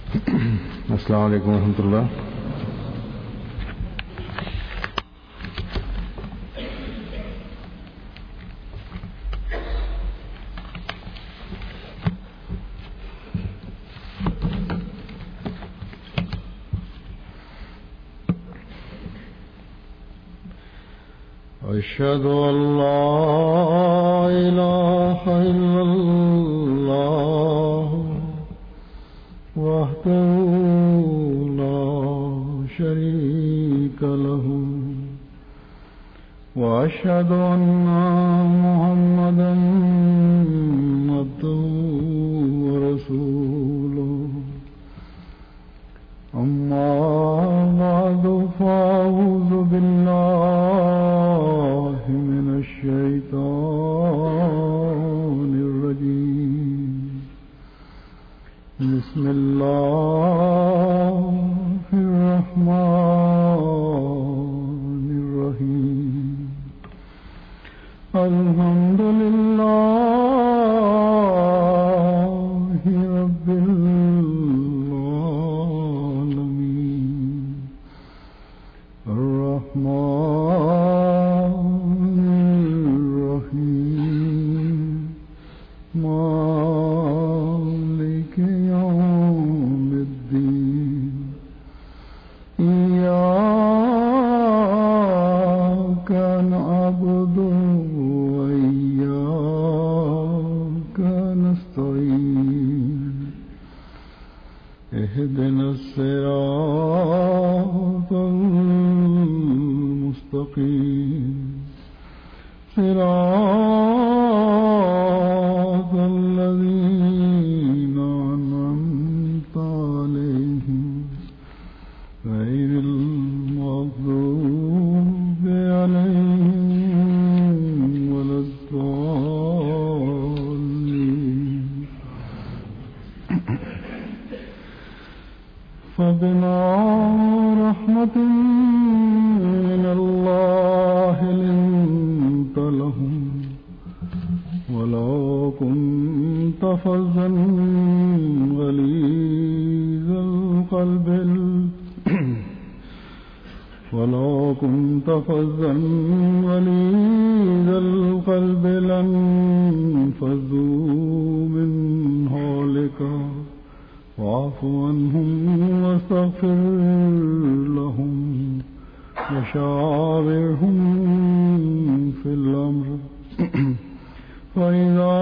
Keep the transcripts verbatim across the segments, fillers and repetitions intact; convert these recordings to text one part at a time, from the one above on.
السلام علیکم ورحمۃ اللہ. أشهد أن لا إله إلا الله وحده لا شريك له وأشهد أن محمدا عبده ورسوله. أما بعد فأعوذ بالله من الشيطان الرجيم. بسم الله الرحمن الرحيم. الحمد لله رب العالمين الرحمن الرحيم مالك يوم الدين. إياك نعبد وإياك نستعين. اهدنا الصراط المستقيم صراط الذين أنعمت عليهم غير المغضوب عليهم ولا الضالين. فبما رحمة من الله لنت لهم ولو كنت فظا غليظ القلب ولو كنت فظا غليظ القلب لانفضوا من حولك واعف عنهم واستغفر لهم وشاورهم في الأمر فإذا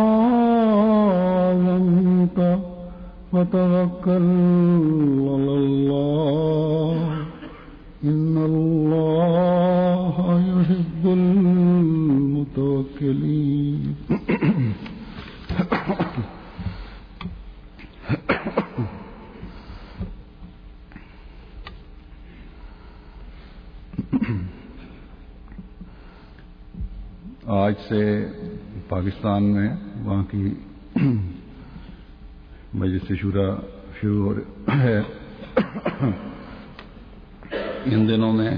عزمت فتوكل على الله إن الله يحب المتوكلين. آج سے پاکستان میں وہاں کی مجلس شورا شروع ہو ہے. ان دنوں میں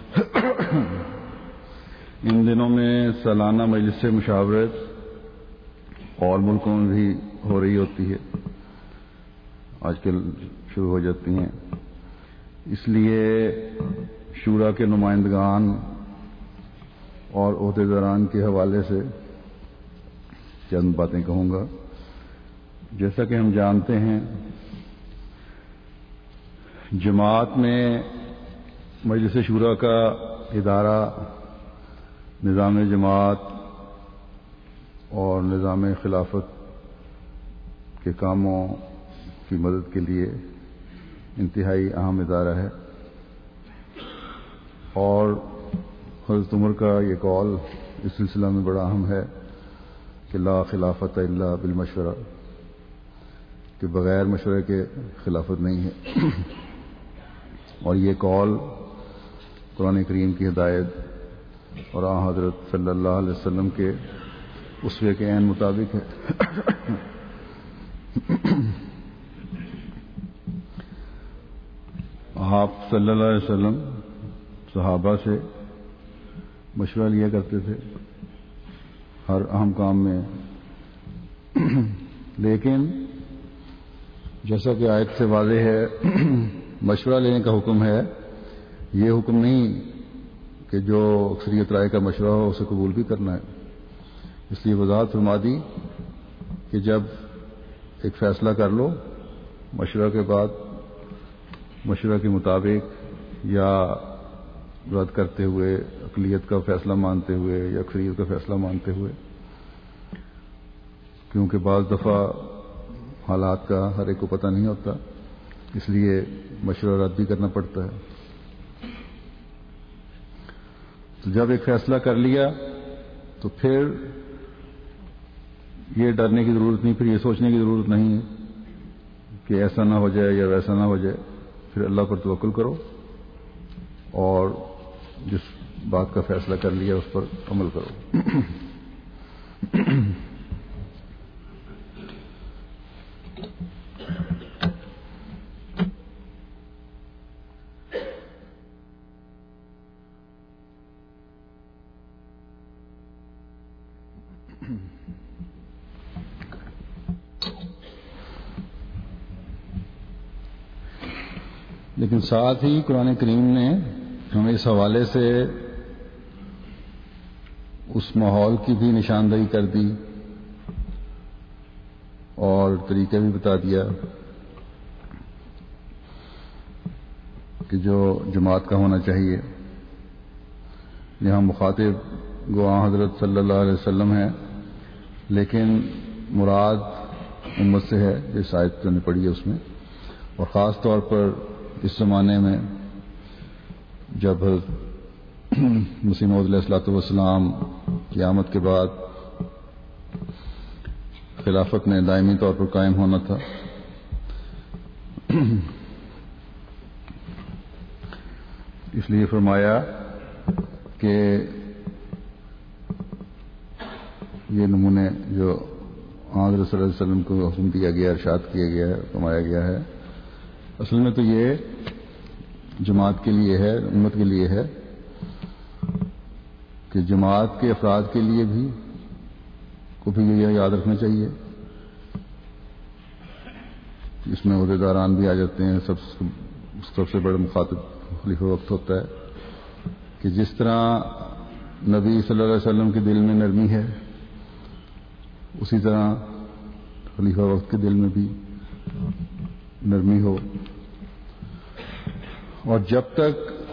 ان دنوں میں سالانہ مجلس مشاورت اور ملکوں میں بھی ہو رہی ہوتی ہے. آج کل شروع ہو جاتی ہیں. اس لیے شورا کے نمائندگان اور عہدیداران کے حوالے سے چند باتیں کہوں گا. جیسا کہ ہم جانتے ہیں جماعت میں مجلس شورا کا ادارہ نظام جماعت اور نظام خلافت کے کاموں کی مدد کے لیے انتہائی اہم ادارہ ہے. اور حضرت عمر کا یہ قول اس سلسلہ میں بڑا اہم ہے کہ لا خلافت الا بالمشورہ، کہ بغیر مشورے کے خلافت نہیں ہے. اور یہ قول قرآن کریم کی ہدایت اور آن حضرت صلی اللہ علیہ وسلم کے اسوے کے عین مطابق ہے. آپ صلی اللہ علیہ وسلم صحابہ سے مشورہ لیا کرتے تھے ہر اہم کام میں، لیکن جیسا کہ آیت سے واضح ہے مشورہ لینے کا حکم ہے، یہ حکم نہیں کہ جو اکثریت رائے کا مشورہ ہو اسے قبول بھی کرنا ہے. اس لیے وضاحت فرما دی کہ جب ایک فیصلہ کر لو مشورہ کے بعد، مشورہ کے مطابق یا رد کرتے ہوئے، اقلیت کا فیصلہ مانتے ہوئے یا اکثریت کا فیصلہ مانتے ہوئے، کیونکہ بعض دفعہ حالات کا ہر ایک کو پتہ نہیں ہوتا، اس لیے مشورہ رد بھی کرنا پڑتا ہے. تو جب ایک فیصلہ کر لیا تو پھر یہ ڈرنے کی ضرورت نہیں، پھر یہ سوچنے کی ضرورت نہیں کہ ایسا نہ ہو جائے یا ویسا نہ ہو جائے. پھر اللہ پر توکل کرو اور جس بات کا فیصلہ کر لیا اس پر عمل کرو. لیکن ساتھ ہی قرآن کریم نے ہمیں اس حوالے سے اس ماحول کی بھی نشاندہی کر دی اور طریقہ بھی بتا دیا کہ جو جماعت کا ہونا چاہیے. یہاں مخاطب گواہ حضرت صلی اللہ علیہ وسلم ہے، لیکن مراد امت سے ہے جس آیت نے پڑھی ہے اس میں، اور خاص طور پر اس زمانے میں جب مسیح موعود علیہ الصلوۃ والسلام کی آمد کے بعد خلافت نے دائمی طور پر قائم ہونا تھا. اس لیے فرمایا کہ یہ نمونے جو حضرت صلی اللہ علیہ وسلم کو حکم دیا گیا، ارشاد کیا گیا ہے، فرمایا گیا ہے، اصل میں تو یہ جماعت کے لیے ہے، امت کے لیے ہے کہ جماعت کے افراد کے لیے بھی کو بھی یہ یاد رکھنا چاہیے. اس میں عہدیداران بھی آ جاتے ہیں. سب سب سے بڑا مخاطب خلیفہ وقت ہوتا ہے کہ جس طرح نبی صلی اللہ علیہ وسلم کے دل میں نرمی ہے، اسی طرح خلیفہ وقت کے دل میں بھی نرمی ہو. اور جب تک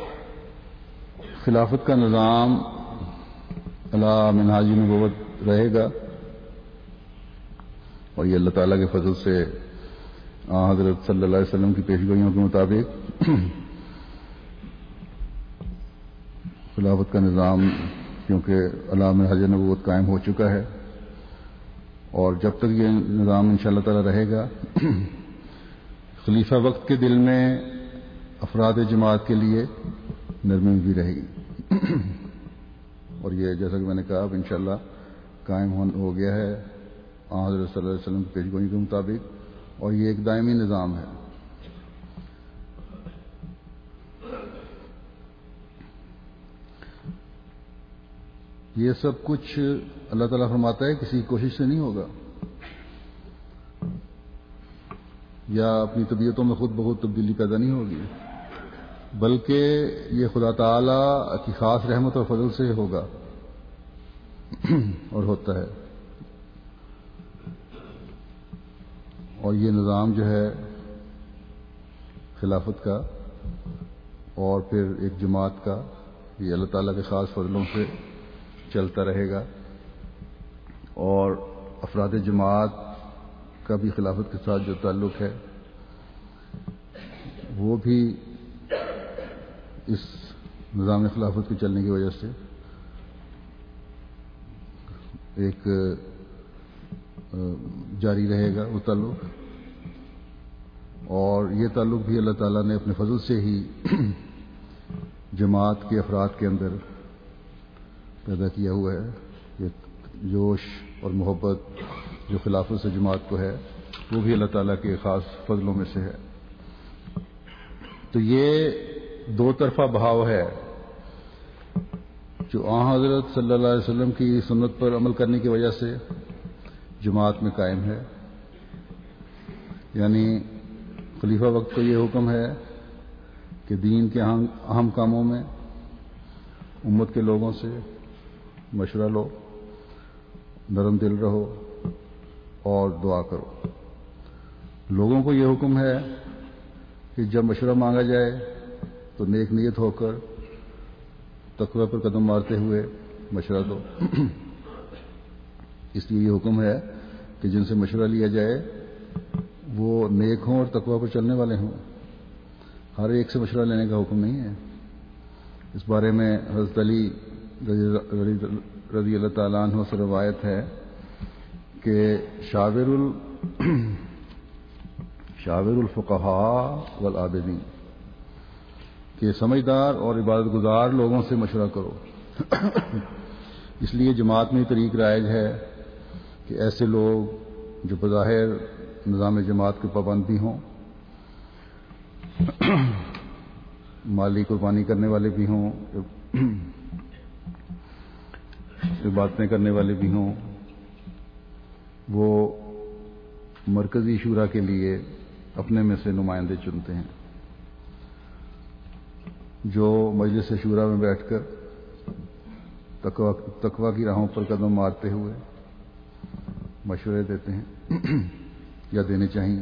خلافت کا نظام علی منہاج نبوت رہے گا، اور یہ اللہ تعالیٰ کے فضل سے حضرت صلی اللہ علیہ وسلم کی پیشگوئیوں کے مطابق خلافت کا نظام کیونکہ علی منہاج نبوت قائم ہو چکا ہے، اور جب تک یہ نظام انشاءاللہ تعالیٰ رہے گا، خلیفہ وقت کے دل میں افراد جماعت کے لیے نرمی بھی رہے گی. اور یہ جیسا کہ میں نے کہا اب انشاءاللہ قائم ہو گیا ہے حضرت صلی اللہ علیہ وسلم کی پیشگوئی کے مطابق، اور یہ ایک دائمی نظام ہے. یہ سب کچھ اللہ تعالیٰ فرماتا ہے کسی کوشش سے نہیں ہوگا، یا اپنی طبیعتوں میں خود بخود تبدیلی پیدا نہیں ہوگی، بلکہ یہ خدا تعالیٰ کی خاص رحمت اور فضل سے ہوگا اور ہوتا ہے. اور یہ نظام جو ہے خلافت کا اور پھر ایک جماعت کا، یہ اللہ تعالیٰ کے خاص فضلوں سے چلتا رہے گا. اور افراد جماعت کا بھی خلافت کے ساتھ جو تعلق ہے وہ بھی اس نظام خلافت کے چلنے کی وجہ سے ایک جاری رہے گا وہ تعلق. اور یہ تعلق بھی اللہ تعالیٰ نے اپنے فضل سے ہی جماعت کے افراد کے اندر پیدا کیا ہوا ہے. یہ جوش اور محبت جو خلافت سے جماعت کو ہے وہ بھی اللہ تعالیٰ کے خاص فضلوں میں سے ہے. تو یہ دو طرفہ بہاؤ ہے جو آن حضرت صلی اللہ علیہ وسلم کی سنت پر عمل کرنے کی وجہ سے جماعت میں قائم ہے. یعنی خلیفہ وقت کو یہ حکم ہے کہ دین کے اہم اہم کاموں میں امت کے لوگوں سے مشورہ لو، نرم دل رہو اور دعا کرو۔ لوگوں کو یہ حکم ہے کہ جب مشورہ مانگا جائے تو نیک نیت ہو کر تقوی پر قدم مارتے ہوئے مشورہ دو۔ اس لیے یہ حکم ہے کہ جن سے مشورہ لیا جائے وہ نیک ہوں اور تقوی پر چلنے والے ہوں۔ ہر ایک سے مشورہ لینے کا حکم نہیں ہے۔ اس بارے میں حضرت علی رضی اللہ تعالیٰ عنہ سے روایت ہے کہ شاور ال شاور الفقہاء والعابدین، کہ سمجھدار اور عبادت گزار لوگوں سے مشورہ کرو۔ اس لیے جماعت میں طریق رائج ہے کہ ایسے لوگ جو بظاہر نظام جماعت کے پابند بھی ہوں، مالی قربانی کرنے والے بھی ہوں، عبادتیں کرنے والے بھی ہوں، وہ مرکزی شورا کے لیے اپنے میں سے نمائندے چنتے ہیں، جو مجلس شورا میں بیٹھ کر تقوی کی راہوں پر قدم مارتے ہوئے مشورے دیتے ہیں یا دینے چاہیے۔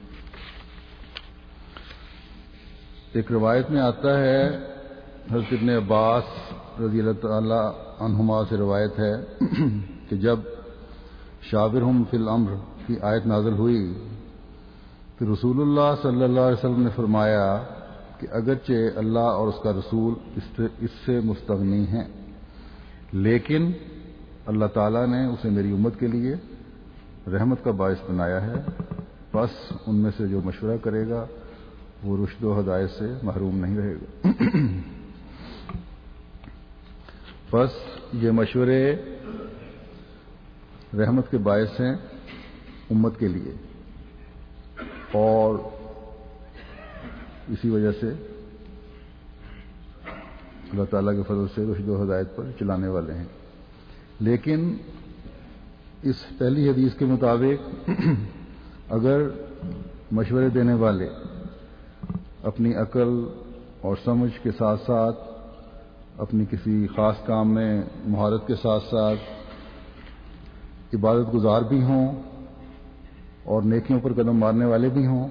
ایک روایت میں آتا ہے، حضرت ابن عباس رضی اللہ تعالی عنہما سے روایت ہے کہ جب شاورہم فی الامر کی آیت نازل ہوئی پھر رسول اللہ صلی اللہ علیہ وسلم نے فرمایا کہ اگرچہ اللہ اور اس کا رسول اس سے مستغنی ہیں، لیکن اللہ تعالیٰ نے اسے میری امت کے لیے رحمت کا باعث بنایا ہے، بس ان میں سے جو مشورہ کرے گا وہ رشد و ہدایت سے محروم نہیں رہے گا۔ بس یہ مشورے رحمت کے باعث ہیں امت کے لیے، اور اسی وجہ سے اللہ تعالیٰ کے فضل سے رشد و ہدایت پر چلانے والے ہیں۔ لیکن اس پہلی حدیث کے مطابق اگر مشورے دینے والے اپنی عقل اور سمجھ کے ساتھ ساتھ اپنی کسی خاص کام میں مہارت کے ساتھ ساتھ عبادت گزار بھی ہوں اور نیکیوں پر قدم مارنے والے بھی ہوں،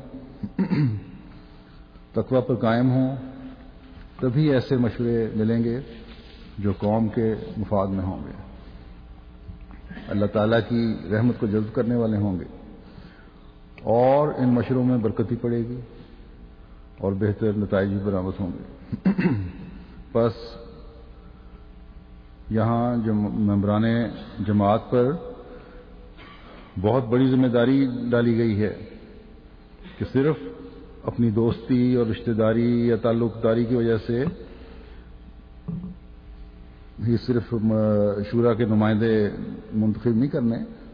تقوی پر قائم ہوں، تبھی ایسے مشورے ملیں گے جو قوم کے مفاد میں ہوں گے، اللہ تعالیٰ کی رحمت کو جذب کرنے والے ہوں گے، اور ان مشوروں میں برکتی پڑے گی اور بہتر نتائج بھی برآمد ہوں گے۔ بس یہاں جو ممبران جماعت پر بہت بڑی ذمہ داری ڈالی گئی ہے کہ صرف اپنی دوستی اور رشتہ داری یا تعلق داری کی وجہ سے ہی صرف شورا کے نمائندے منتخب نہیں کرنے،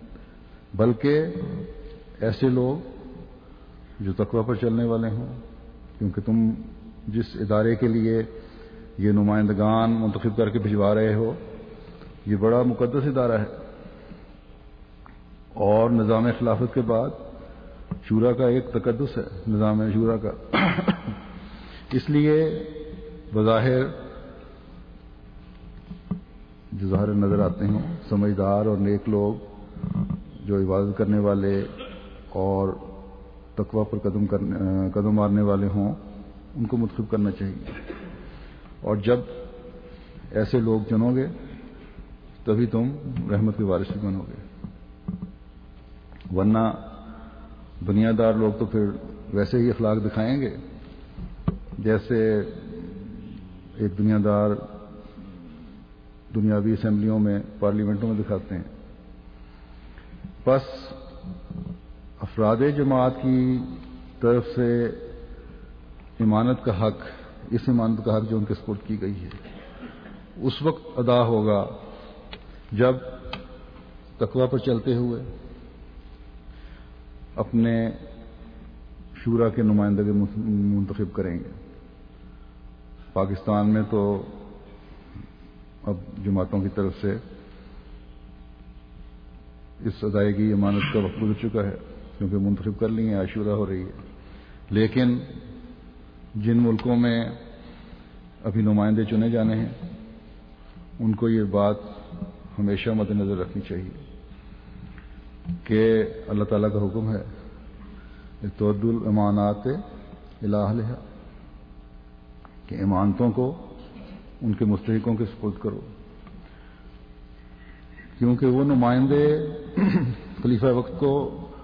بلکہ ایسے لوگ جو تقوی پر چلنے والے ہوں، کیونکہ تم جس ادارے کے لیے یہ نمائندگان منتخب کر کے بھجوا رہے ہو یہ بڑا مقدس ادارہ ہے، اور نظام خلافت کے بعد شورا کا ایک تقدس ہے، نظام شورا کا۔ اس لیے بظاہر جو ظاہر نظر آتے ہوں سمجھدار اور نیک لوگ جو عبادت کرنے والے اور تقوی پر قدم کرنے قدم مارنے والے ہوں ان کو منتخب کرنا چاہیے، اور جب ایسے لوگ چنو گے تبھی تم رحمت کے وارث بھی بنو گے، ورنہ بنیادار لوگ تو پھر ویسے ہی اخلاق دکھائیں گے جیسے ایک دنیا دار دنیاوی اسمبلیوں میں پارلیمنٹوں میں دکھاتے ہیں۔ بس افراد جماعت کی طرف سے امانت کا حق، اس امانت کا حق جو ان کے سپرد کی گئی ہے اس وقت ادا ہوگا جب تقوی پر چلتے ہوئے اپنے شورا کے نمائندے منتخب کریں گے۔ پاکستان میں تو اب جماعتوں کی طرف سے اس ادائیگی امانت کا وقت گزر چکا ہے، کیونکہ منتخب کر لی ہیں، شورا ہو رہی ہے، لیکن جن ملکوں میں ابھی نمائندے چنے جانے ہیں ان کو یہ بات ہمیشہ مد نظر رکھنی چاہیے کہ اللہ تعالیٰ کا حکم ہے تؤد الامانات الی اہلھا، کہ امانتوں کو ان کے مستحقوں کے سپرد کرو، کیونکہ وہ نمائندے خلیفہ وقت کو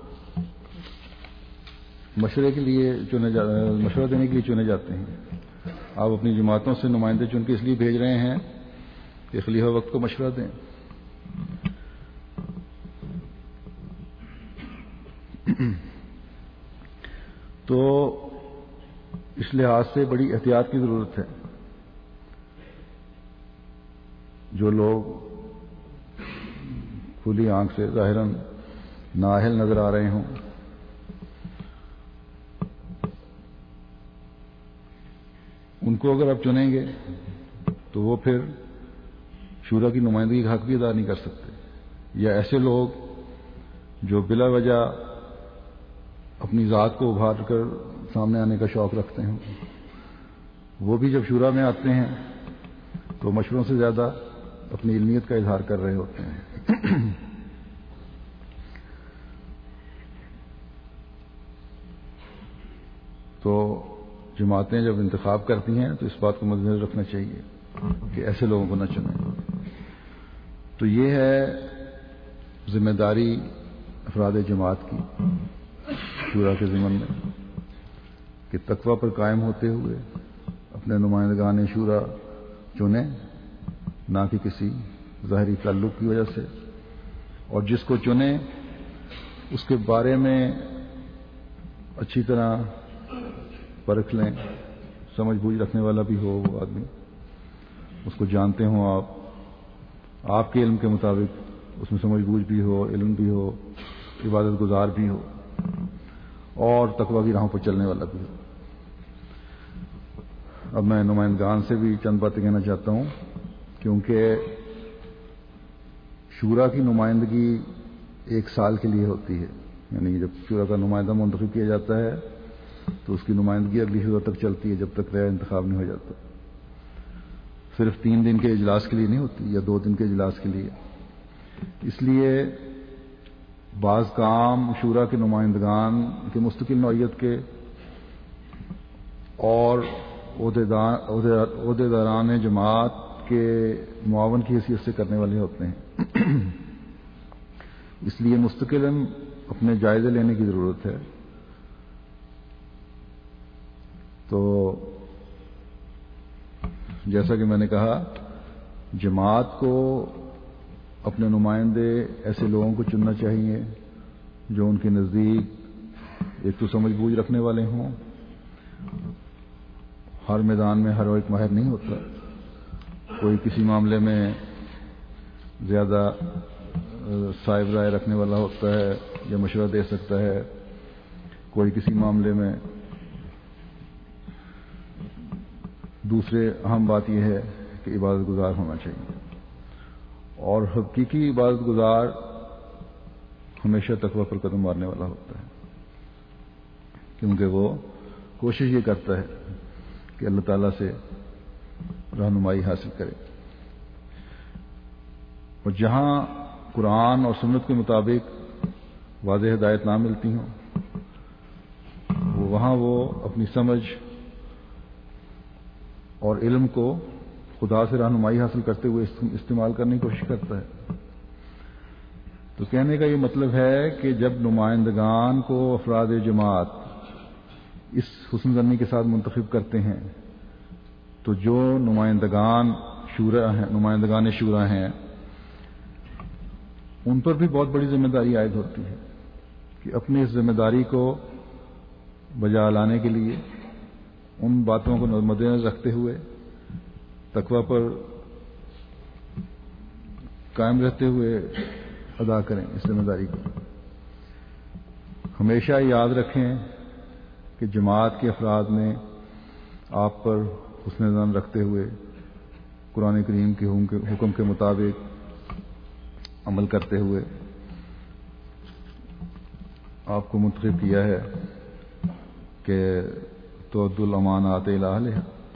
مشورے کے لیے چنے جا مشورہ دینے کے لیے چنے جاتے ہیں۔ آپ اپنی جماعتوں سے نمائندے چن کے اس لیے بھیج رہے ہیں کہ خلیفہ وقت کو مشورہ دیں۔ تو اس لحاظ سے بڑی احتیاط کی ضرورت ہے۔ جو لوگ کھلی آنکھ سے ظاہراً نااہل نظر آ رہے ہوں، ان کو اگر آپ چنیں گے تو وہ پھر شورا کی نمائندگی کا حق بھی ادا نہیں کر سکتے، یا ایسے لوگ جو بلا وجہ اپنی ذات کو ابھار کر سامنے آنے کا شوق رکھتے ہیں، وہ بھی جب شورا میں آتے ہیں تو مشوروں سے زیادہ اپنی علمیت کا اظہار کر رہے ہوتے ہیں۔ تو جماعتیں جب انتخاب کرتی ہیں تو اس بات کو مدنظر رکھنا چاہیے کہ ایسے لوگوں کو نہ چنیں۔ تو یہ ہے ذمہ داری افراد جماعت کی شورا کے ضمن میں کہ تقویٰ پر قائم ہوتے ہوئے اپنے نمائندگان شورا چنیں، نہ کہ کسی ظاہری تعلق کی وجہ سے، اور جس کو چنیں اس کے بارے میں اچھی طرح پرکھ لیں، سمجھ بوجھ رکھنے والا بھی ہو وہ آدمی، اس کو جانتے ہوں آپ آپ کے علم کے مطابق، اس میں سمجھ بوجھ بھی ہو، علم بھی ہو، عبادت گزار بھی ہو، اور تقویٰ کی راہوں پر چلنے والا بھی ہو۔ اب میں نمائندگان سے بھی چند باتیں کہنا چاہتا ہوں، کیونکہ شورا کی نمائندگی ایک سال کے لیے ہوتی ہے، یعنی جب شورا کا نمائندہ منتخب کیا جاتا ہے تو اس کی نمائندگی اگلی شورا تک چلتی ہے، جب تک نیا انتخاب نہیں ہو جاتا۔ صرف تین دن کے اجلاس کے لیے نہیں ہوتی، یا دو دن کے اجلاس کے لیے۔ اس لیے بعض کام شورا کے نمائندگان کے مستقل نوعیت کے اور عہدیداران جماعت کے معاون کی حیثیت سے کرنے والے ہوتے ہیں، اس لیے مستقلاً اپنے جائزے لینے کی ضرورت ہے۔ تو جیسا کہ میں نے کہا، جماعت کو اپنے نمائندے ایسے لوگوں کو چننا چاہیے جو ان کے نزدیک ایک تو سمجھ بوجھ رکھنے والے ہوں، ہر میدان میں ہر ایک ماہر نہیں ہوتا، کوئی کسی معاملے میں زیادہ صاحب رائے رکھنے والا ہوتا ہے یا مشورہ دے سکتا ہے، کوئی کسی معاملے میں۔ دوسرے اہم بات یہ ہے کہ عبادت گزار ہونا چاہیے، اور حقیقی عبادت گزار ہمیشہ تقویٰ پر قدم مارنے والا ہوتا ہے، کیونکہ وہ کوشش یہ کرتا ہے کہ اللہ تعالیٰ سے رہنمائی حاصل کرے۔ اور جہاں قرآن اور سنت کے مطابق واضح ہدایت نہ ملتی ہوں، وہاں وہ اپنی سمجھ اور علم کو خدا سے رہنمائی حاصل کرتے ہوئے استعمال کرنے کی کوشش کرتا ہے۔ تو کہنے کا یہ مطلب ہے کہ جب نمائندگان کو افراد جماعت اس حسن ظنی کے ساتھ منتخب کرتے ہیں تو جو نمائندگان شورا ہیں نمائندگان شورا ہیں ان پر بھی بہت بڑی ذمہ داری عائد ہوتی ہے کہ اپنی اس ذمہ داری کو بجا لانے کے لیے ان باتوں کو مد نظر رکھتے ہوئے تقویٰ پر قائم رہتے ہوئے ادا کریں اس ذمہ داری کو۔ ہمیشہ یاد رکھیں کہ جماعت کے افراد نے آپ پر حسن ظن رکھتے ہوئے قرآن کریم کے حکم کے مطابق عمل کرتے ہوئے آپ کو منتخب کیا ہے، کہ تؤد الامانات الی اہلھا،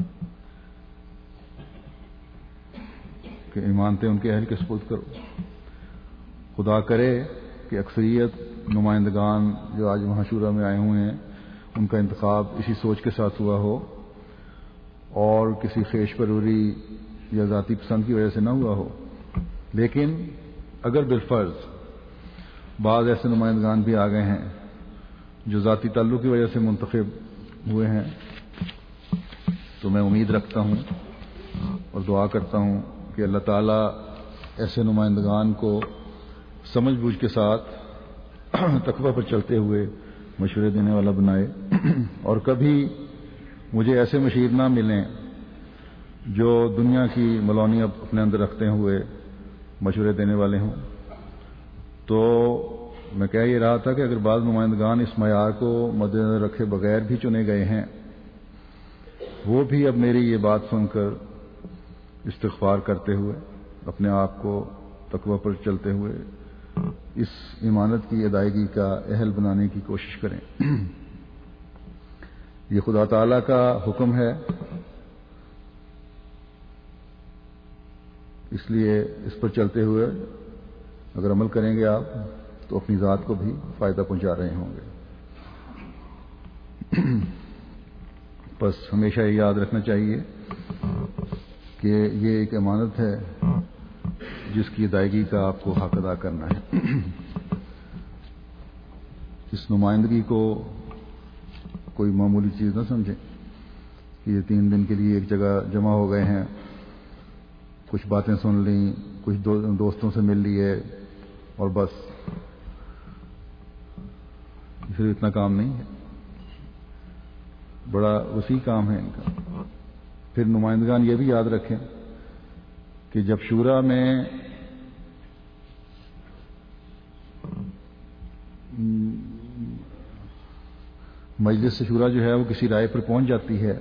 کہ ایمانتیں ان کے اہل کے سپرد کرو. خدا کرے کہ اکثریت نمائندگان جو آج وہاں شورا میں آئے ہوئے ہیں ان کا انتخاب اسی سوچ کے ساتھ ہوا ہو اور کسی خیش پروری یا ذاتی پسند کی وجہ سے نہ ہوا ہو. لیکن اگر بالفرض بعض ایسے نمائندگان بھی آ گئے ہیں جو ذاتی تعلق کی وجہ سے منتخب ہوئے ہیں، تو میں امید رکھتا ہوں اور دعا کرتا ہوں کہ اللہ تعالیٰ ایسے نمائندگان کو سمجھ بوجھ کے ساتھ تقویٰ پر چلتے ہوئے مشورے دینے والا بنائے، اور کبھی مجھے ایسے مشیر نہ ملیں جو دنیا کی ملونی اپنے اندر رکھتے ہوئے مشورے دینے والے ہوں. تو میں کہہ یہ رہا تھا کہ اگر بعض نمائندگان اس معیار کو مد نظر رکھے بغیر بھی چنے گئے ہیں، وہ بھی اب میری یہ بات سن کر استغفار کرتے ہوئے اپنے آپ کو تقویٰ پر چلتے ہوئے اس امانت کی ادائیگی کا اہل بنانے کی کوشش کریں. یہ خدا تعالیٰ کا حکم ہے، اس لیے اس پر چلتے ہوئے اگر عمل کریں گے آپ تو اپنی ذات کو بھی فائدہ پہنچا رہے ہوں گے. بس ہمیشہ یہ یاد رکھنا چاہیے کہ یہ ایک امانت ہے جس کی ادائیگی کا آپ کو حق ادا کرنا ہے. اس نمائندگی کو کوئی معمولی چیز نہ سمجھیں کہ یہ تین دن کے لیے ایک جگہ جمع ہو گئے ہیں، کچھ باتیں سن لیں، کچھ دو دوستوں سے مل لیے اور بس. پھر اتنا کام نہیں ہے، بڑا وسیع کام ہے ان کا. پھر نمائندگان یہ بھی یاد رکھیں کہ جب شورا میں مجلس شورا جو ہے وہ کسی رائے پر پہنچ جاتی ہے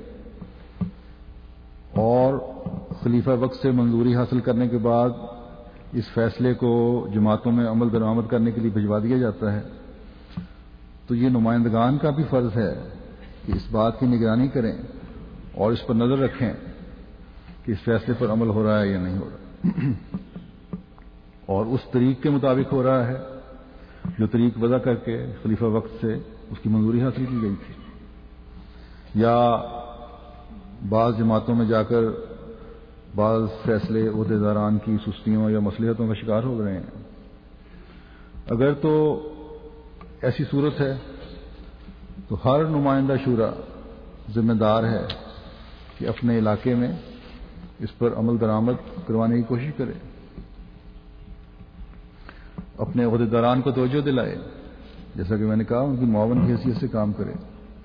اور خلیفہ وقت سے منظوری حاصل کرنے کے بعد اس فیصلے کو جماعتوں میں عمل درآمد کرنے کے لیے بھجوا دیا جاتا ہے، تو یہ نمائندگان کا بھی فرض ہے کہ اس بات کی نگرانی کریں اور اس پر نظر رکھیں کہ اس فیصلے پر عمل ہو رہا ہے یا نہیں ہو رہا، اور اس طریق کے مطابق ہو رہا ہے جو طریق وضع کر کے خلیفہ وقت سے اس کی منظوری حاصل کی گئی تھی، یا بعض جماعتوں میں جا کر بعض فیصلے عہدے داران کی سستیوں یا مصلحتوں کا شکار ہو رہے ہیں. اگر تو ایسی صورت ہے تو ہر نمائندہ شورا ذمہ دار ہے کہ اپنے علاقے میں اس پر عمل درآمد کروانے کی کوشش کرے، اپنے عہدے داران کو توجہ دلائے، جیسا کہ میں نے کہا ان کی معاون کی حیثیت سے کام کرے.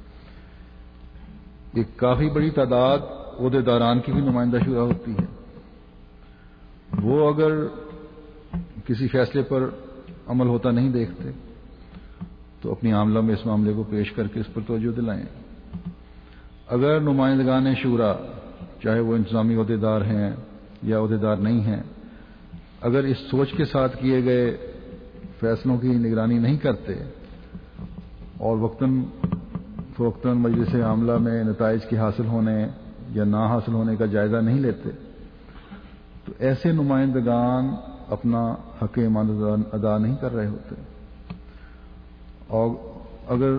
ایک کافی بڑی تعداد عہدے داران کی بھی نمائندہ شورا ہوتی ہے، وہ اگر کسی فیصلے پر عمل ہوتا نہیں دیکھتے تو اپنی عاملہ میں اس معاملے کو پیش کر کے اس پر توجہ دلائیں. اگر نمائندگان شورا چاہے وہ انتظامی عہدے دار ہیں یا عہدے دار نہیں ہیں، اگر اس سوچ کے ساتھ کیے گئے فیصلوں کی نگرانی نہیں کرتے اور وقتاً فوقتاً مجلس عاملہ میں نتائج کے حاصل ہونے یا نہ حاصل ہونے کا جائزہ نہیں لیتے، تو ایسے نمائندگان اپنا حق امانت ادا نہیں کر رہے ہوتے. اور اگر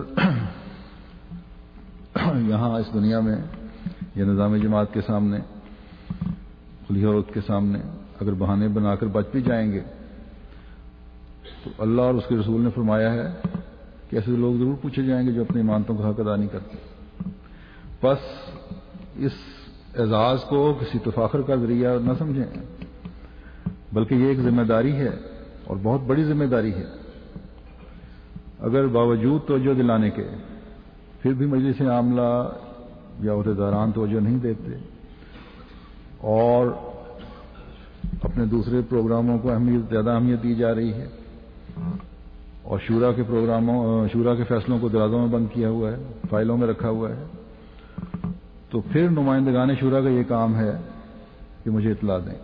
یہاں اس دنیا میں یا نظام جماعت کے سامنے، خلیفہ وقت کے سامنے اگر بہانے بنا کر بچ بھی جائیں گے تو اللہ اور اس کے رسول نے فرمایا ہے کہ ایسے لوگ ضرور پوچھے جائیں گے جو اپنی امانتوں کا حق ادا نہیں کرتے. بس اس اعزاز کو کسی تفاخر کا ذریعہ نہ سمجھیں، بلکہ یہ ایک ذمہ داری ہے اور بہت بڑی ذمہ داری ہے. اگر باوجود توجہ دلانے کے پھر بھی مجلس عاملہ یا عہدے داران توجہ نہیں دیتے اور اپنے دوسرے پروگراموں کو اہمیت زیادہ اہمیت دی جا رہی ہے اور شورا کے پروگراموں شورا کے فیصلوں کو درازوں میں بند کیا ہوا ہے، فائلوں میں رکھا ہوا ہے، تو پھر نمائندگان شورا کا یہ کام ہے کہ مجھے اطلاع دیں.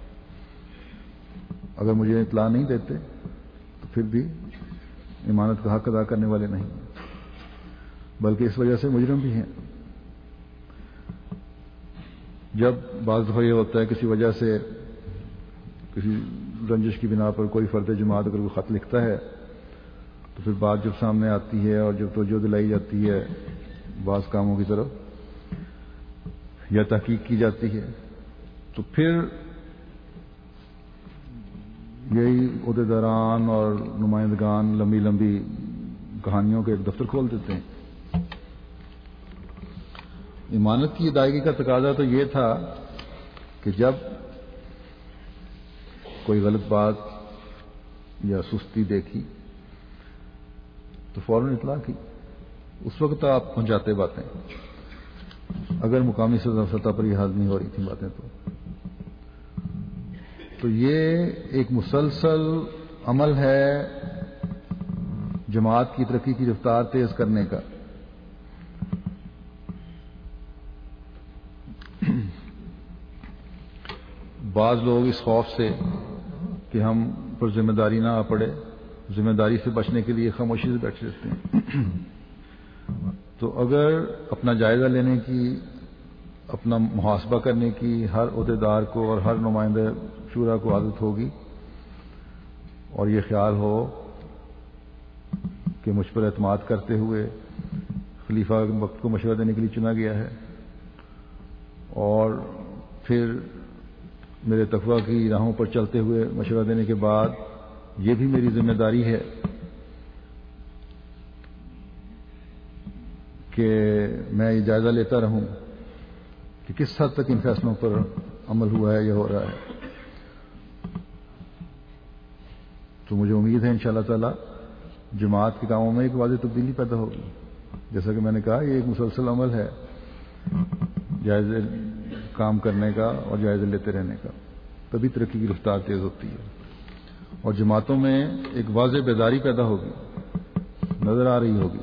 اگر مجھے اطلاع نہیں دیتے تو پھر بھی امانت کا حق ادا کرنے والے نہیں. بلکہ اس وجہ سے مجرم بھی ہیں. جب بعض دفعہ یہ ہوتا ہے کسی وجہ سے کسی رنجش کی بنا پر کوئی فرد جماعت اگر وہ خط لکھتا ہے تو پھر بات جب سامنے آتی ہے اور جب توجہ دلائی جاتی ہے بعض کاموں کی طرف یا تحقیق کی جاتی ہے تو پھر یہی عہدیداران اور نمائندگان لمبی لمبی کہانیوں کے ایک دفتر کھول دیتے ہیں. امانت کی ادائیگی کا تقاضا تو یہ تھا کہ جب کوئی غلط بات یا سستی دیکھی تو فوراً اطلاع کی. اس وقت آپ پہنچاتے باتیں اگر مقامی سطح پر یہ حل نہیں ہو رہی تھیں باتیں تو تو یہ ایک مسلسل عمل ہے جماعت کی ترقی کی رفتار تیز کرنے کا. بعض لوگ اس خوف سے کہ ہم پر ذمہ داری نہ آ پڑے ذمہ داری سے بچنے کے لیے خاموشی سے بیٹھے رہتے ہیں. تو اگر اپنا جائزہ لینے کی اپنا محاسبہ کرنے کی ہر عہدیدار کو اور ہر نمائندہ شورا کو عادت ہوگی اور یہ خیال ہو کہ مجھ پر اعتماد کرتے ہوئے خلیفہ وقت کو مشورہ دینے کے لیے چنا گیا ہے اور پھر میرے تقویٰ کی راہوں پر چلتے ہوئے مشورہ دینے کے بعد یہ بھی میری ذمہ داری ہے کہ میں یہ جائزہ لیتا رہوں کہ کس حد تک ان فیصلوں پر عمل ہوا ہے یا ہو رہا ہے. تو مجھے امید ہے انشاءاللہ تعالی جماعت کے کاموں میں ایک واضح تبدیلی پیدا ہوگی. جیسا کہ میں نے کہا یہ ایک مسلسل عمل ہے جائزے کام کرنے کا اور جائزے لیتے رہنے کا, تبھی ترقی کی رفتار تیز ہوتی ہے اور جماعتوں میں ایک واضح بیداری پیدا ہوگی, نظر آ رہی ہوگی.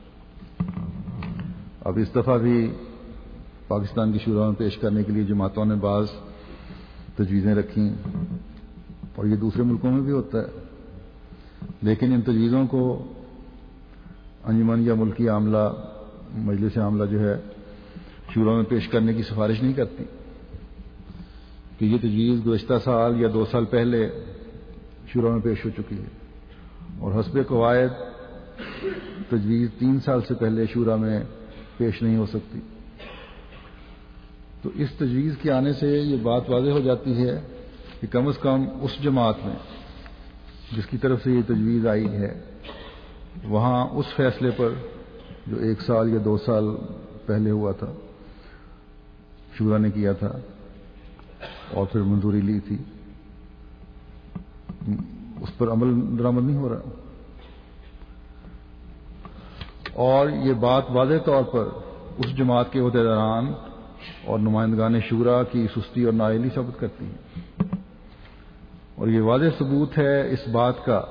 اب اس دفعہ بھی پاکستان کی شورا میں پیش کرنے کے لیے جماعتوں نے بعض تجویزیں رکھیں اور یہ دوسرے ملکوں میں بھی ہوتا ہے, لیکن ان تجویزوں کو انجمن یا ملکی عاملہ مجلس عاملہ جو ہے شورا میں پیش کرنے کی سفارش نہیں کرتی کہ یہ تجویز گزشتہ سال یا دو سال پہلے شورا میں پیش ہو چکی ہے اور حسب قواعد تجویز تین سال سے پہلے شورا میں پیش نہیں ہو سکتی. تو اس تجویز کے آنے سے یہ بات واضح ہو جاتی ہے کہ کم از کم اس جماعت میں جس کی طرف سے یہ تجویز آئی ہے وہاں اس فیصلے پر جو ایک سال یا دو سال پہلے ہوا تھا شورا نے کیا تھا اور پھر منظوری لی تھی, اس پر عمل درآمد نہیں ہو رہا. اور یہ بات واضح طور پر اس جماعت کے عہدیداران اور نمائندگان شورا کی سستی اور نااہلی ثابت کرتی ہے. اور یہ واضح ثبوت ہے اس بات کا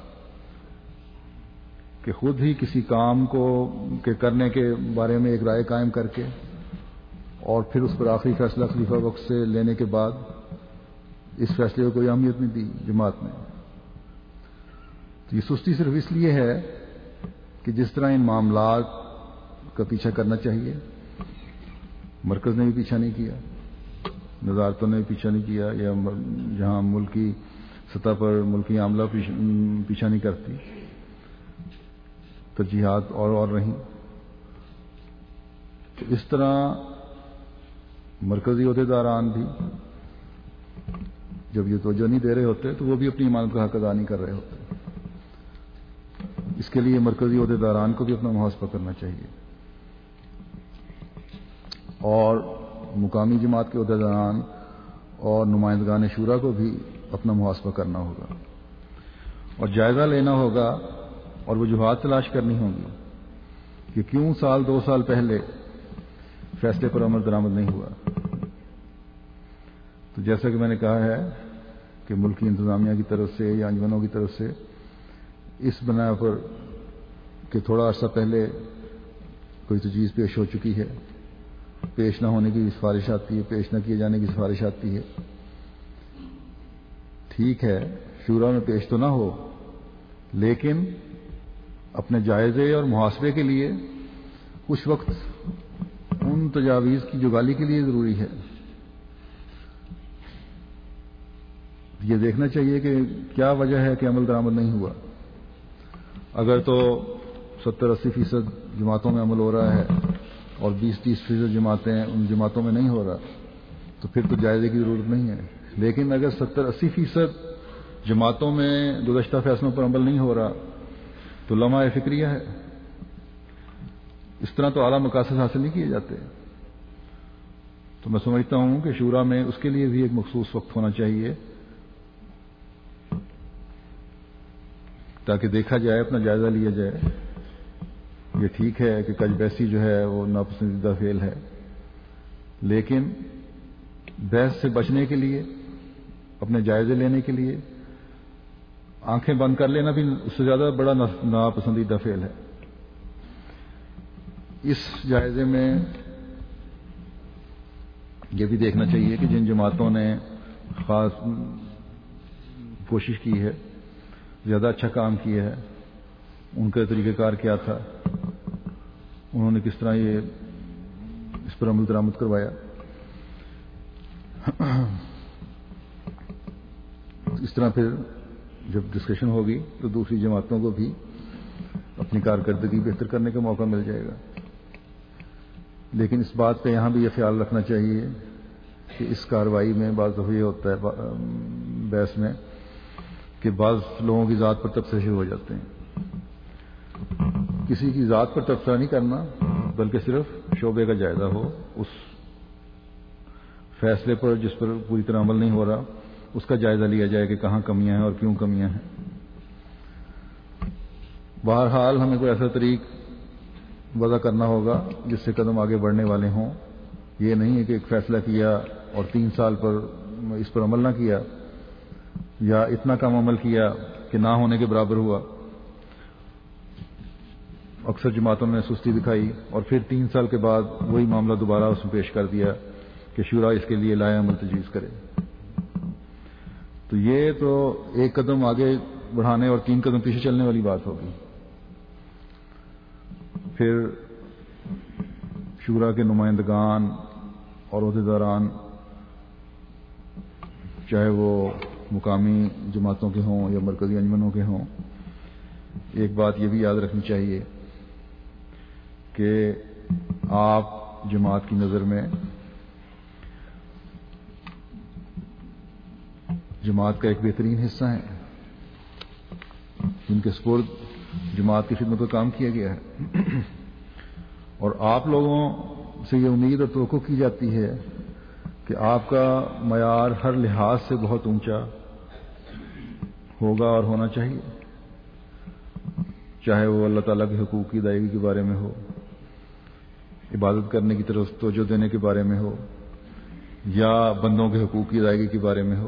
کہ خود ہی کسی کام کو کے کرنے کے بارے میں ایک رائے قائم کر کے اور پھر اس پر آخری فیصلہ خلیفہ وقت سے لینے کے بعد اس فیصلے کو کوئی اہمیت نہیں دی جماعت نے. تو یہ سستی صرف اس لیے ہے کہ جس طرح ان معاملات کا پیچھا کرنا چاہیے مرکز نے بھی پیچھا نہیں کیا, وزارتوں نے بھی پیچھا نہیں کیا, یا جہاں ملکی سطح پر ملکی عاملہ پیچھا نہیں کرتی, ترجیحات اور اور رہیں. تو اس طرح مرکزی عہدیداران بھی جب یہ توجہ نہیں دے رہے ہوتے تو وہ بھی اپنی امانت کا حق ادا نہیں کر رہے ہوتے. اس کے لیے مرکزی عہدیداران کو بھی اپنا محاسبہ کرنا چاہیے اور مقامی جماعت کے عہدیداران اور نمائندگان شورا کو بھی اپنا محاسبہ کرنا ہوگا اور جائزہ لینا ہوگا اور وجوہات تلاش کرنی ہوں گی کہ کیوں سال دو سال پہلے فیصلے پر عمل درآمد نہیں ہوا. تو جیسا کہ میں نے کہا ہے کہ ملکی انتظامیہ کی طرف سے یا انجمنوں کی طرف سے اس بنا پر کہ تھوڑا عرصہ پہلے کوئی تجویز پیش ہو چکی ہے, پیش نہ ہونے کی سفارش آتی ہے, پیش نہ کیے جانے کی سفارش آتی ہے. ٹھیک ہے شورا میں پیش تو نہ ہو, لیکن اپنے جائزے اور محاسبے کے لیے کچھ وقت ان تجاویز کی جگالی کے لیے ضروری ہے. یہ دیکھنا چاہیے کہ کیا وجہ ہے کہ عمل درآمد نہیں ہوا. اگر تو ستر اسی فیصد جماعتوں میں عمل ہو رہا ہے اور بیس تیس فیصد جماعتیں ان جماعتوں میں نہیں ہو رہا تو پھر تو جائزے کی ضرورت نہیں ہے. لیکن اگر ستر اسی فیصد جماعتوں میں گزشتہ فیصلوں پر عمل نہیں ہو رہا تو لمحہ فکریہ ہے. اس طرح تو اعلیٰ مقاصد حاصل نہیں کیے جاتے. تو میں سمجھتا ہوں کہ شورا میں اس کے لیے بھی ایک مخصوص وقت ہونا چاہیے تاکہ دیکھا جائے، اپنا جائزہ لیا جائے. یہ ٹھیک ہے کہ کج بیسی جو ہے وہ ناپسندیدہ فعل ہے، لیکن بحث سے بچنے کے لیے، اپنے جائزے لینے کے لیے آنکھیں بند کر لینا بھی اس سے زیادہ بڑا ناپسندیدہ فعل ہے. اس جائزے میں یہ بھی دیکھنا چاہیے کہ جن جماعتوں نے خاص کوشش کی ہے، زیادہ اچھا کام کیا ہے، ان کا طریقہ کار کیا تھا، انہوں نے کس طرح یہ اس پر عمل درآمد کروایا. اس طرح پھر جب ڈسکشن ہوگی تو دوسری جماعتوں کو بھی اپنی کارکردگی بہتر کرنے کا موقع مل جائے گا. لیکن اس بات پہ یہاں بھی یہ خیال رکھنا چاہیے کہ اس کارروائی میں بعض دفعہ یہ ہوتا ہے بحث میں کہ بعض لوگوں کی ذات پر تبصرے شروع ہو جاتے ہیں. کسی کی ذات پر تبصرہ نہیں کرنا بلکہ صرف شعبے کا جائزہ ہو، اس فیصلے پر جس پر پوری طرح عمل نہیں ہو رہا اس کا جائزہ لیا جائے کہ کہاں کمیاں ہیں اور کیوں کمیاں ہیں. بہرحال ہمیں کوئی ایسا طریق وضع کرنا ہوگا جس سے قدم آگے بڑھنے والے ہوں. یہ نہیں ہے کہ ایک فیصلہ کیا اور تین سال پر اس پر عمل نہ کیا، یا اتنا کم عمل کیا کہ نہ ہونے کے برابر ہوا. اکثر جماعتوں نے سستی دکھائی اور پھر تین سال کے بعد وہی معاملہ دوبارہ اس میں پیش کر دیا کہ شورا اس کے لیے لائحہ عمل تجویز کرے. تو یہ تو ایک قدم آگے بڑھانے اور تین قدم پیچھے چلنے والی بات ہوگی. پھر شورا کے نمائندگان اور عہدیداران، چاہے وہ مقامی جماعتوں کے ہوں یا مرکزی انجمنوں کے ہوں، ایک بات یہ بھی یاد رکھنی چاہیے کہ آپ جماعت کی نظر میں جماعت کا ایک بہترین حصہ ہیں جن کے سپرد جماعت کی خدمت کا کام کیا گیا ہے. اور آپ لوگوں سے یہ امید اور توقع کی جاتی ہے کہ آپ کا معیار ہر لحاظ سے بہت اونچا ہوگا اور ہونا چاہیے، چاہے وہ اللہ تعالیٰ کے حقوق کی ادائیگی کے بارے میں ہو، عبادت کرنے کی طرف توجہ دینے کے بارے میں ہو، یا بندوں کے حقوق کی ادائیگی کے بارے میں ہو،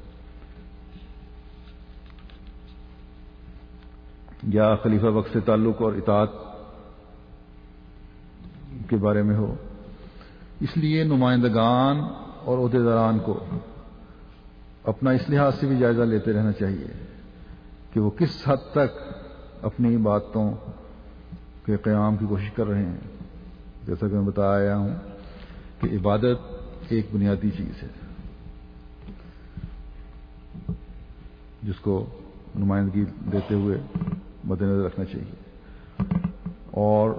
یا خلیفہ وقت سے تعلق اور اطاعت کے بارے میں ہو. اس لیے نمائندگان اور عہدیداران کو اپنا اس لحاظ سے بھی جائزہ لیتے رہنا چاہیے کہ وہ کس حد تک اپنی باتوں کے قیام کی کوشش کر رہے ہیں. جیسا کہ میں بتا آیا ہوں کہ عبادت ایک بنیادی چیز ہے جس کو نمائندگی دیتے ہوئے مد نظر رکھنا چاہیے، اور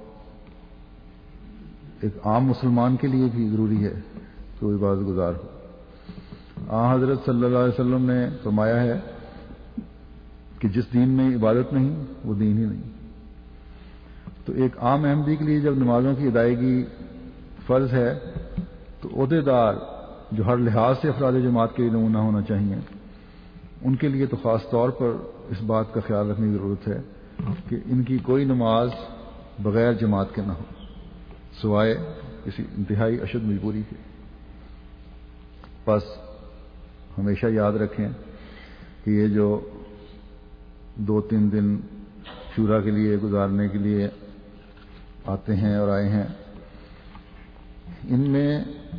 ایک عام مسلمان کے لیے بھی ضروری ہے کہ وہ عبادت گزار ہو. آن حضرت صلی اللہ علیہ وسلم نے فرمایا ہے کہ جس دین میں عبادت نہیں وہ دین ہی نہیں. تو ایک عام احمدی کے لیے جب نمازوں کی ادائیگی فرض ہے تو عہدیدار جو ہر لحاظ سے افراد جماعت کے لیے نمونہ ہونا چاہیے، ان کے لیے تو خاص طور پر اس بات کا خیال رکھنے کی ضرورت ہے کہ ان کی کوئی نماز بغیر جماعت کے نہ ہو سوائے کسی انتہائی اشد مجبوری کے. بس ہمیشہ یاد رکھیں کہ یہ جو دو تین دن شورا کے لیے گزارنے کے لیے آتے ہیں اور آئے ہیں، ان میں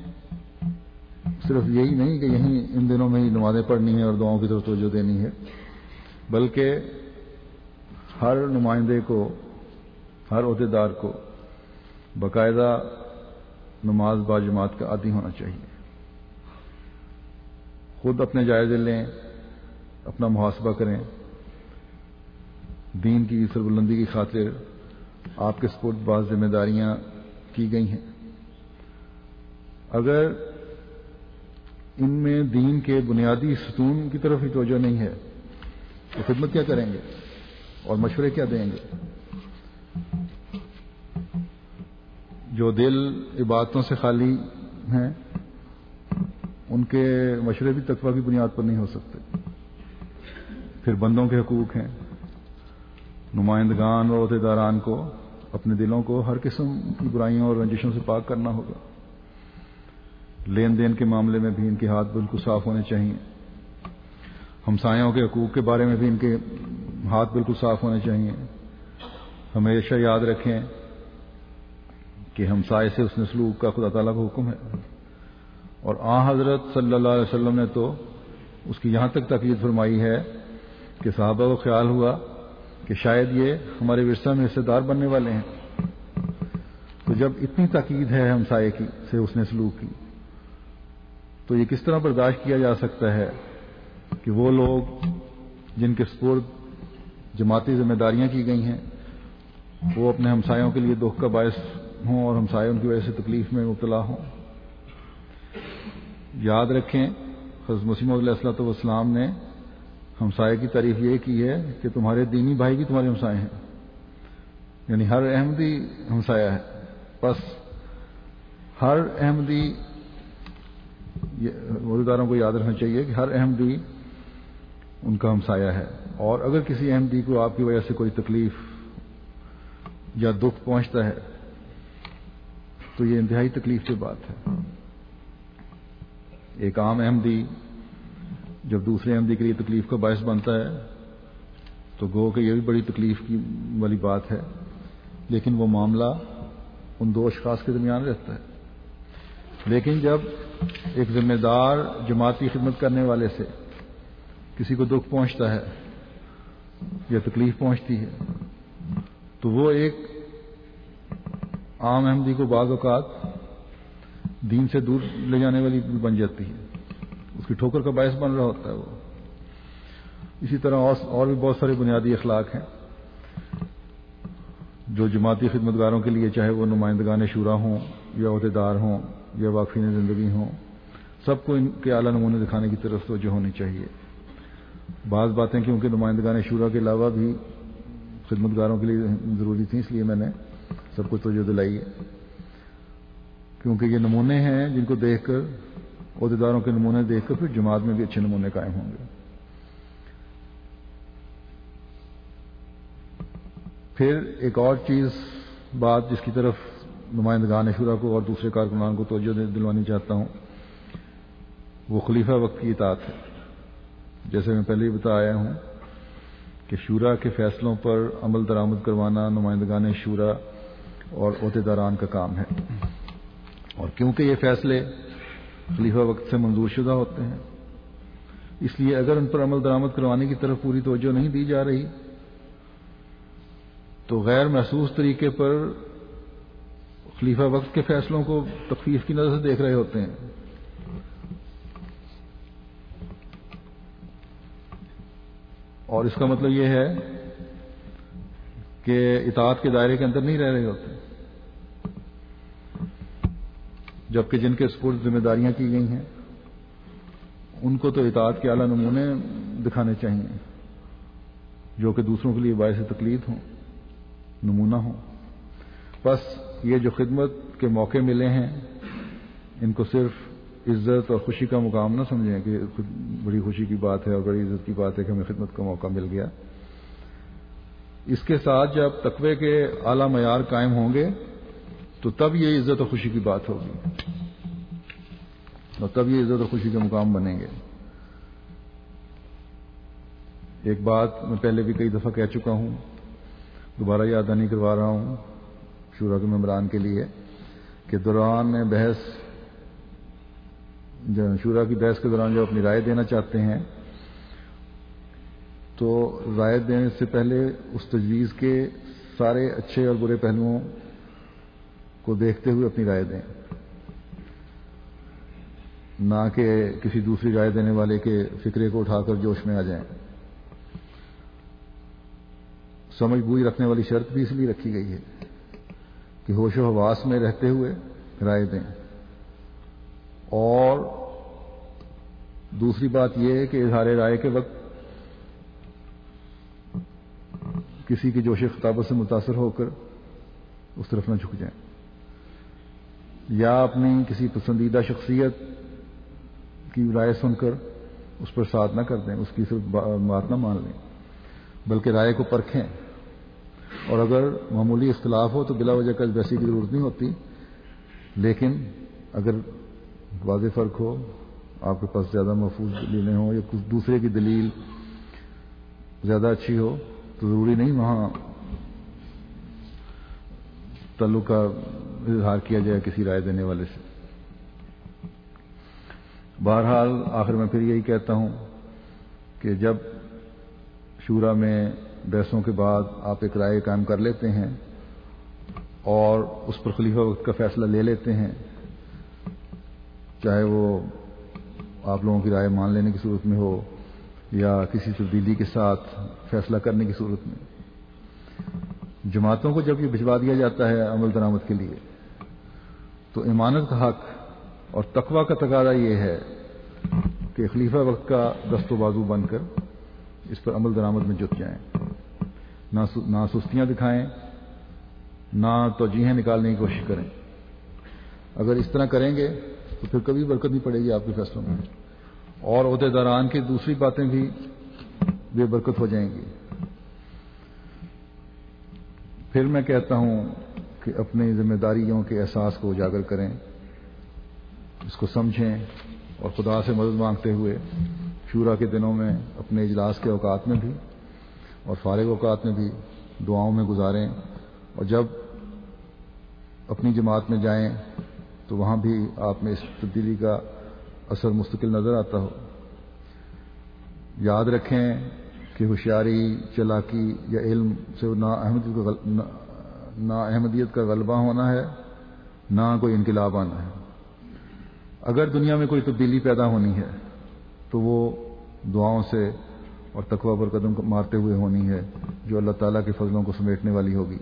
صرف یہی نہیں کہ یہیں ان دنوں میں ہی نمازیں پڑھنی ہیں اور دعاؤں کی طرف توجہ دینی ہے، بلکہ ہر نمائندے کو، ہر عہدیدار کو باقاعدہ نماز با جماعت کا عادی ہونا چاہیے. خود اپنے جائزے لیں، اپنا محاسبہ کریں. دین کی سربلندی کی خاطر آپ کے سپرد بعض ذمہ داریاں کی گئی ہیں. اگر ان میں دین کے بنیادی ستون کی طرف ہی توجہ نہیں ہے تو خدمت کیا کریں گے اور مشورے کیا دیں گے؟ جو دل عبادتوں سے خالی ہیں ان کے مشورے بھی تقویٰ کی بنیاد پر نہیں ہو سکتے. پھر بندوں کے حقوق ہیں. نمائندگان اور عہدیداران کو اپنے دلوں کو ہر قسم کی برائیوں اور رنجشوں سے پاک کرنا ہوگا. لین دین کے معاملے میں بھی ان کے ہاتھ بالکل صاف ہونے چاہیے. ہمسایوں کے حقوق کے بارے میں بھی ان کے ہاتھ بالکل صاف ہونے چاہیے. ہمیشہ یاد رکھیں کہ ہمسائے سے حسن سلوک کا خدا تعالیٰ کا حکم ہے، اور آن حضرت صلی اللہ علیہ وسلم نے تو اس کی یہاں تک تاکید فرمائی ہے کہ صحابہ کو خیال ہوا کہ شاید یہ ہمارے ورثہ میں حصے دار بننے والے ہیں. تو جب اتنی تاکید ہے ہمسائے کی سے حسن سلوک کی، تو یہ کس طرح برداشت کیا جا سکتا ہے کہ وہ لوگ جن کے سپرد جماعتی ذمہ داریاں کی گئی ہیں وہ اپنے ہمسایوں کے لیے دکھ کا باعث ہوں اور ہمسائے ان کی وجہ سے تکلیف میں مبتلا ہوں. یاد رکھیں حضرت مسیح موعود علیہ الصلوۃ والسلام نے ہمسائے کی تعریف یہ کی ہے کہ تمہارے دینی بھائی بھی تمہارے ہمسائے ہیں، یعنی ہر احمدی ہمسایہ ہے. بس ہر احمدی، عہدیداروں کو یاد رکھنا چاہیے کہ ہر احمدی ان کا ہمسایہ ہے، اور اگر کسی احمدی کو آپ کی وجہ سے کوئی تکلیف یا دکھ پہنچتا ہے تو یہ انتہائی تکلیف کی بات ہے. ایک عام احمدی جب دوسرے احمدی کے لیے تکلیف کا باعث بنتا ہے تو گو کہ یہ بھی بڑی تکلیف کی والی بات ہے، لیکن وہ معاملہ ان دو اشخاص کے درمیان رہتا ہے. لیکن جب ایک ذمہ دار جماعتی خدمت کرنے والے سے کسی کو دکھ پہنچتا ہے یا تکلیف پہنچتی ہے تو وہ ایک عام احمدی کو بعض اوقات دین سے دور لے جانے والی بن جاتی ہے، اس کی ٹھوکر کا باعث بن رہا ہوتا ہے وہ. اسی طرح اور بھی بہت سارے بنیادی اخلاق ہیں جو جماعتی خدمتگاروں کے لیے، چاہے وہ نمائندگان شورا ہوں یا عہدیدار ہوں یا واقفین زندگی ہوں، سب کو ان کے اعلیٰ نمونے دکھانے کی طرف توجہ ہونی چاہیے. بعض باتیں کیونکہ نمائندگان شورا کے علاوہ بھی خدمتگاروں کے لیے ضروری تھیں، اس لیے میں نے سب کو توجہ دلائی ہے، کیونکہ یہ نمونے ہیں جن کو دیکھ کر، عہدیداروں کے نمونے دیکھ کر پھر جماعت میں بھی اچھے نمونے قائم ہوں گے. پھر ایک اور چیز بات جس کی طرف نمائندگان شورا کو اور دوسرے کارکنان کو توجہ دلوانی چاہتا ہوں، وہ خلیفہ وقت کی اطاعت ہے. جیسے میں پہلے ہی بتایا ہوں کہ شورا کے فیصلوں پر عمل درآمد کروانا نمائندگان شورا اور عہدیداران کا کام ہے، اور کیونکہ یہ فیصلے خلیفہ وقت سے منظور شدہ ہوتے ہیں، اس لیے اگر ان پر عمل درآمد کروانے کی طرف پوری توجہ نہیں دی جا رہی تو غیر محسوس طریقے پر خلیفہ وقت کے فیصلوں کو تخفیف کی نظر سے دیکھ رہے ہوتے ہیں. اور اس کا مطلب یہ ہے کہ اطاعت کے دائرے کے اندر نہیں رہ رہے ہوتے، جبکہ جن کے سپرد ذمہ داریاں کی گئی ہیں ان کو تو اطاعت کے اعلیٰ نمونے دکھانے چاہیے جو کہ دوسروں کے لیے باعث تقلید ہوں، نمونہ ہوں. بس یہ جو خدمت کے موقع ملے ہیں ان کو صرف عزت اور خوشی کا مقام نہ سمجھیں کہ بڑی خوشی کی بات ہے اور بڑی عزت کی بات ہے کہ ہمیں خدمت کا موقع مل گیا. اس کے ساتھ جب تقوی کے اعلیٰ معیار قائم ہوں گے تو تب یہ عزت اور خوشی کی بات ہوگی، اور تب یہ عزت اور خوشی کے مقام بنیں گے. ایک بات میں پہلے بھی کئی دفعہ کہہ چکا ہوں، دوبارہ یاد نہیں کروا رہا ہوں شورا کے ممبران کے لیے، کہ دوران بحث، شورا کی بحث کے دوران جب اپنی رائے دینا چاہتے ہیں تو رائے دینے سے پہلے اس تجویز کے سارے اچھے اور برے پہلوؤں کو دیکھتے ہوئے اپنی رائے دیں، نہ کہ کسی دوسری رائے دینے والے کے فکرے کو اٹھا کر جوش میں آ جائیں۔ سمجھ بوجھ رکھنے والی شرط بھی اس لیے رکھی گئی ہے کہ ہوش و حواس میں رہتے ہوئے رائے دیں۔ اور دوسری بات یہ ہے کہ اظہار رائے کے وقت کسی کی جوش خطابت سے متاثر ہو کر اس طرف نہ جھک جائیں، یا اپنی کسی پسندیدہ شخصیت کی رائے سن کر اس پر ساتھ نہ کر دیں، اس کی صرف بات نہ مان لیں، بلکہ رائے کو پرکھیں، اور اگر معمولی اختلاف ہو تو بلا وجہ کل بحثی کی ضرورت نہیں ہوتی، لیکن اگر واضح فرق ہو، آپ کے پاس زیادہ محفوظ دلیلیں ہوں یا کچھ دوسرے کی دلیل زیادہ اچھی ہو تو ضروری نہیں وہاں تعلق کا اظہار کیا جائے کسی رائے دینے والے سے۔ بہرحال آخر میں پھر یہی کہتا ہوں کہ جب شورا میں بحثوں کے بعد آپ ایک رائے قائم کر لیتے ہیں اور اس پر خلیفہ وقت کا فیصلہ لے لیتے ہیں، چاہے وہ آپ لوگوں کی رائے مان لینے کی صورت میں ہو یا کسی تبدیلی کے ساتھ فیصلہ کرنے کی صورت میں، جماعتوں کو جب یہ بھجوا دیا جاتا ہے عمل درآمد کے لیے تو امانت کا حق اور تقویٰ کا تقاضا یہ ہے کہ خلیفہ وقت کا دست و بازو بن کر اس پر عمل درآمد میں جت جائیں، نہ سستیاں دکھائیں، نہ توجیہیں نکالنے کی کوشش کریں۔ اگر اس طرح کریں گے تو پھر کبھی برکت نہیں پڑے گی آپ کے فیصلوں میں، اور عہدے داران کی دوسری باتیں بھی بے برکت ہو جائیں گی۔ پھر میں کہتا ہوں کہ اپنی ذمہ داریوں کے احساس کو اجاگر کریں، اس کو سمجھیں، اور خدا سے مدد مانگتے ہوئے شورا کے دنوں میں اپنے اجلاس کے اوقات میں بھی اور فارغ اوقات میں بھی دعاؤں میں گزاریں، اور جب اپنی جماعت میں جائیں تو وہاں بھی آپ میں اس تبدیلی کا اثر مستقل نظر آتا ہو۔ یاد رکھیں کہ ہوشیاری، چالاکی یا علم سے نہ احمدیت کا غلبہ ہونا ہے، نہ کوئی انقلاب آنا ہے۔ اگر دنیا میں کوئی تبدیلی پیدا ہونی ہے تو وہ دعاؤں سے اور تقویٰ پر قدم مارتے ہوئے ہونی ہے، جو اللہ تعالیٰ کے فضلوں کو سمیٹنے والی ہوگی۔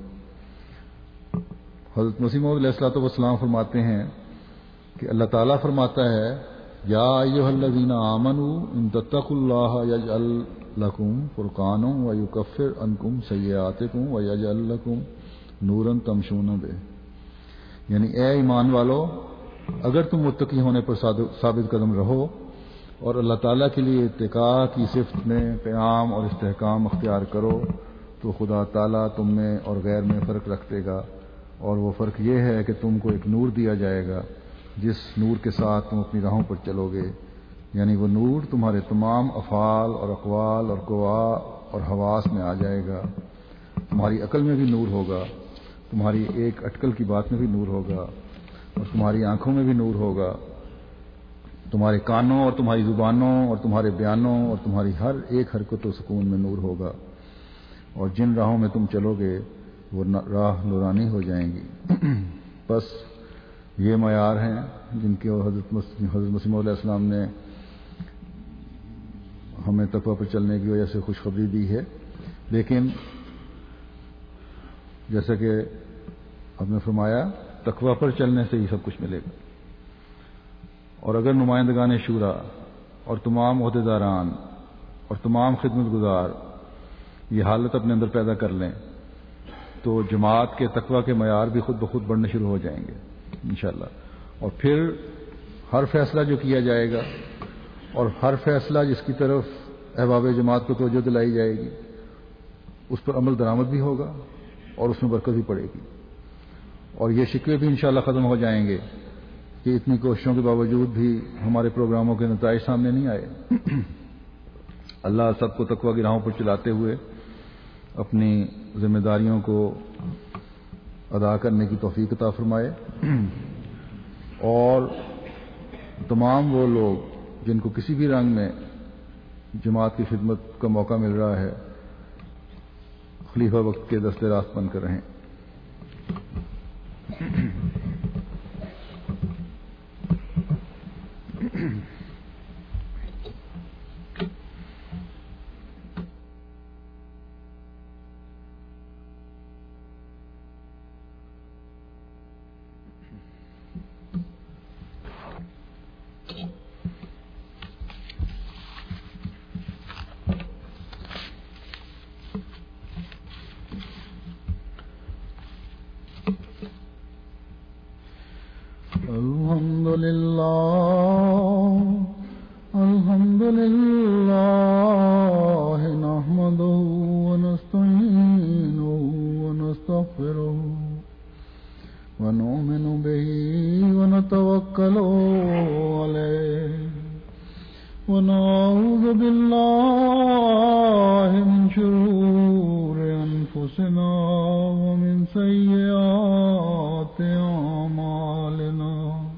حضرت مسیح موعود علیہ الصلوۃ والسلام فرماتے ہیں کہ اللہ تعالیٰ فرماتا ہے، یا ایھا الذین آمنوا ان تتقوا اللہ یجعل لکم فرقانا ویکفر عنکم سیئاتکم ویجعل لکم نورا تمشون بہ، یعنی اے ایمان والو، اگر تم متقی ہونے پر ثابت قدم رہو اور اللہ تعالیٰ کے لیے اتقاء کی صفت میں قیام اور استحکام اختیار کرو تو خدا تعالیٰ تم میں اور غیر میں فرق رکھ دے گا، اور وہ فرق یہ ہے کہ تم کو ایک نور دیا جائے گا جس نور کے ساتھ تم اپنی راہوں پر چلو گے، یعنی وہ نور تمہارے تمام افعال اور اقوال اور قوا اور حواس میں آ جائے گا، تمہاری عقل میں بھی نور ہوگا، تمہاری ایک اٹکل کی بات میں بھی نور ہوگا، اور تمہاری آنکھوں میں بھی نور ہوگا، تمہارے کانوں اور تمہاری زبانوں اور تمہارے بیانوں اور تمہاری ہر ایک حرکت و سکون میں نور ہوگا، اور جن راہوں میں تم چلو گے وہ راہ نورانی ہو جائیں گی۔ بس یہ معیار ہیں جن کے حضرت حضرت مسیح موعود علیہ السلام نے ہمیں تقویٰ پر چلنے کی وجہ سے خوشخبری دی ہے، لیکن جیسا کہ آپ نے فرمایا تقویٰ پر چلنے سے ہی سب کچھ ملے گا، اور اگر نمائندگان شورا اور تمام عہدیداران اور تمام خدمت گزار یہ حالت اپنے اندر پیدا کر لیں تو جماعت کے تقویٰ کے معیار بھی خود بخود بڑھنے شروع ہو جائیں گے انشاءاللہ، اور پھر ہر فیصلہ جو کیا جائے گا اور ہر فیصلہ جس کی طرف احباب جماعت کو توجہ دلائی جائے گی اس پر عمل درآمد بھی ہوگا اور اس میں برکت بھی پڑے گی، اور یہ شکوے بھی انشاءاللہ ختم ہو جائیں گے کہ اتنی کوششوں کے باوجود بھی ہمارے پروگراموں کے نتائج سامنے نہیں آئے۔ اللہ سب کو تقویٰ کی راہوں پر چلاتے ہوئے اپنی ذمہ داریوں کو ادا کرنے کی توفیق عطا فرمائے، اور تمام وہ لوگ جن کو کسی بھی رنگ میں جماعت کی خدمت کا موقع مل رہا ہے خلیفہ وقت کے دست راست بن کر رہیں۔ لله الحمد لله نحمده ونستعينه ونستغفره ونؤمن به ونتوكل عليه ونعوذ بالله من شرور أنفسنا ومن سيئات أعمالنا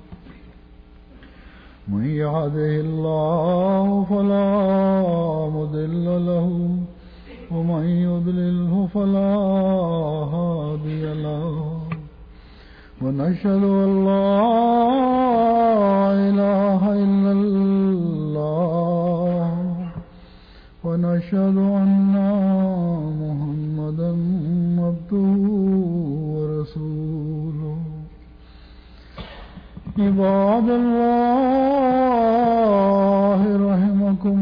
من يهده الله فلا مضل له ومن يضلله فلا هادي له ونشهد أن لا إله إلا الله ونشهد أن محمدا عبده ورسوله عباد الله رحمكم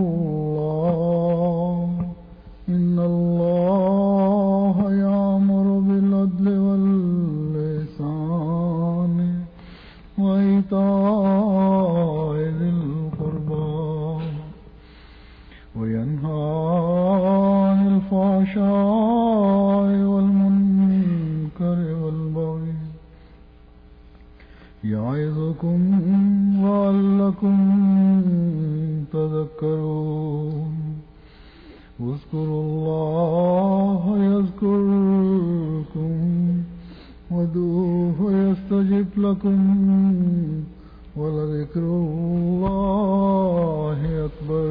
الله إن الله يأمر بالعدل والإحسان وإيتاء ذي القربى وينهى عن الفحشاء والمنكر والبغي يعظكم لعلكم تذكرون اذكروا الله يذكركم وادعوه يستجب لكم ولذكر الله أكبر.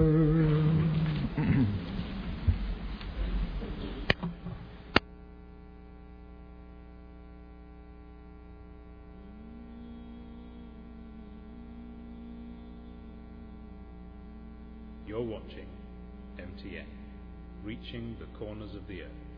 You're watching M T A, reaching the corners of the earth.